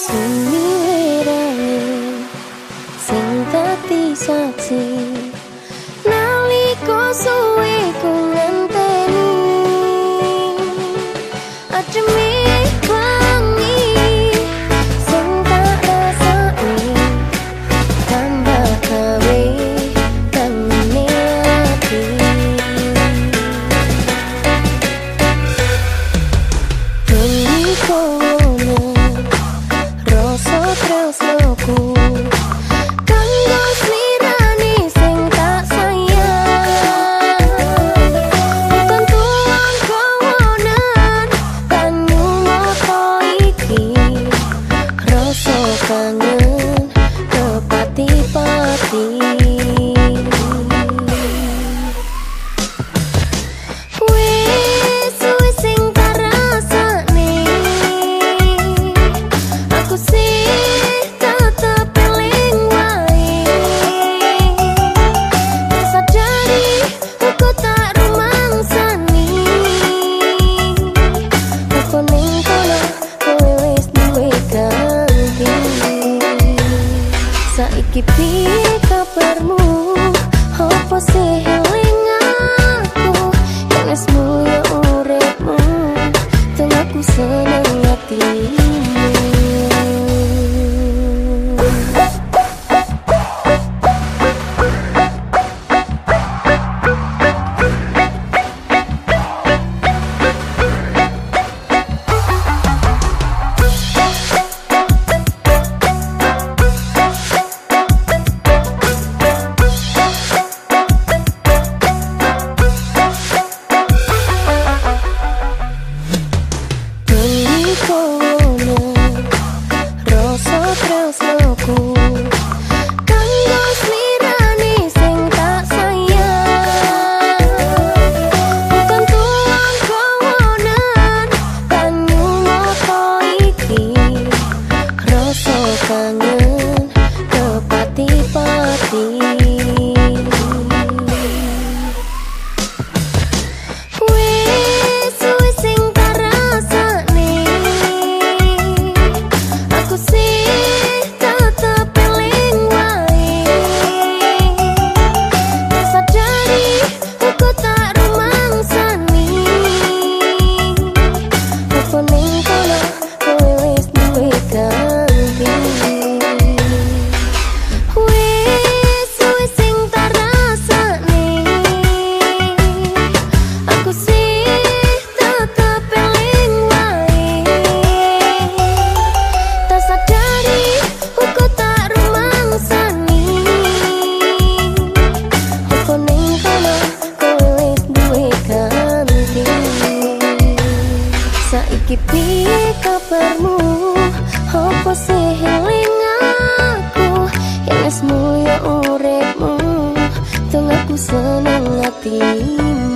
Sumirane sing dadi saksi nalika suwe ku ngenteni ajeme wangi sing tak rasani tambah gawe tangane ati bengi kono rasa tresnoku kanggo slirani sing tak sayang bukan tuang kawonan banyu mata iki rasa kangen kepati-pati saiki piye kabarmu apa sih eling aku yen wis mulya uripmu teng aku seneng atimu. Kangen kepati-pati wis sing tak rasane aku sih tetep eling wae sadari aku tak rumangsani apa ning kono kowe wis duwe ganti. Saiki piye kabarmu apa sih eling aku yen wis mulya uripmu teng aku seneng atimu.